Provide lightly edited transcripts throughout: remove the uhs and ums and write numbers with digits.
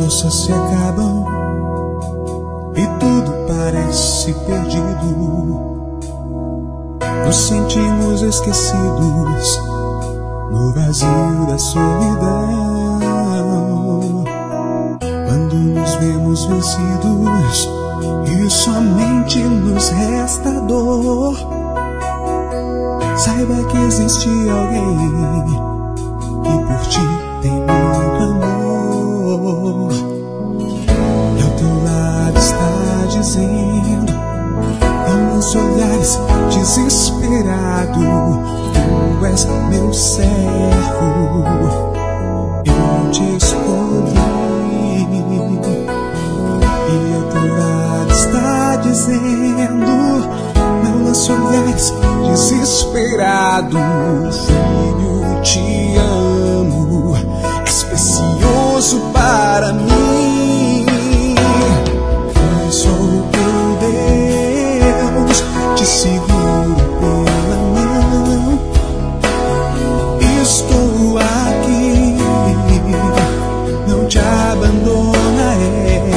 forças se acabam e tudo parece perdido. Nos sentimos esquecidos no vazio da solidão. Quando nos vemos vencidos e somente nos resta dor, saiba que existe alguém que por ti tem muito amor. E ao teu lado está dizendo, com os olhares desesperado: tu és meu servo, eu te escolhi. E ao teu lado está dizendo, não lance olhares desesperado: filho, te amo, és precioso para mim. Eu sou teu Deus, te seguro pela mão. Estou aqui, não te abandonarei.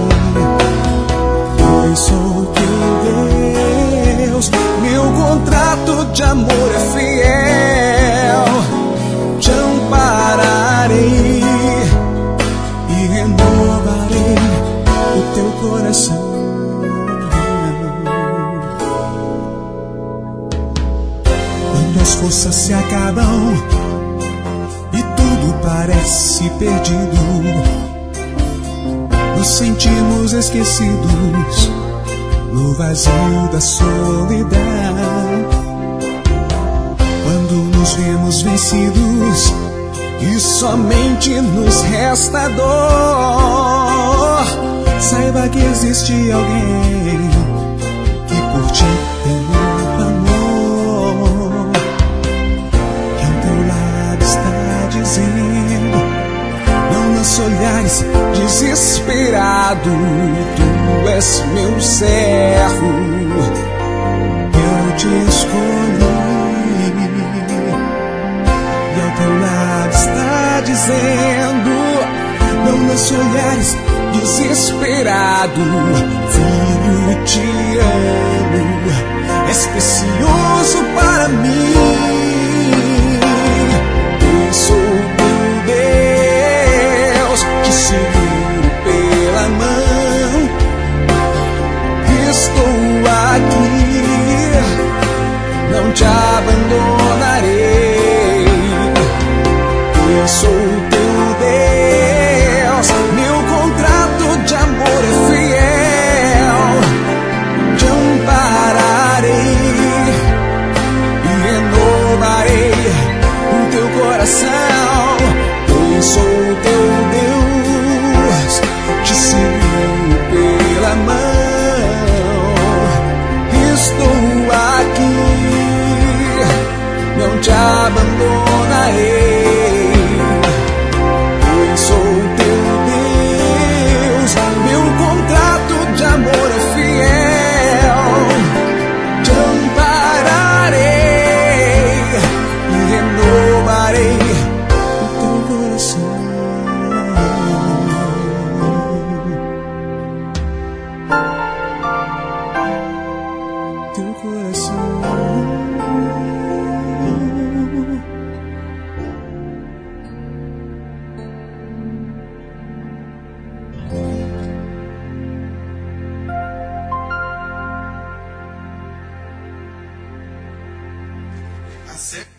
Eu sou teu Deus, meu contrato de amor é fiel. Te ampararei e renovarei o teu coração. Quando as forças se acabam e tudo parece perdido, nos sentimos esquecidos no vazio da solidão. Quando nos vemos vencidos e somente nos resta dor, saiba que existe alguém que por ti tem muito amor. Que ao teu lado está dizendo, não lance olhares desesperado: tu és meu servo, eu te escolhi. E ao teu lado está dizendo, não lance olhares desesperado: filho, te amo, és precioso para mim. Eu sou teu Deus, te seguro pela mão. Estou aqui, não te abandonarei. Eu sou teu Deus, meu contrato de amor é fiel. Te ampararei e renovarei o teu coração. Eu sou teu Deus, te seguro pela mão. Estou aqui, não te abandonarei. Eu sou teu Deus, meu contrato de amor é fiel. Te ampararei e renovarei o teu coração. Teu coração. Acerta.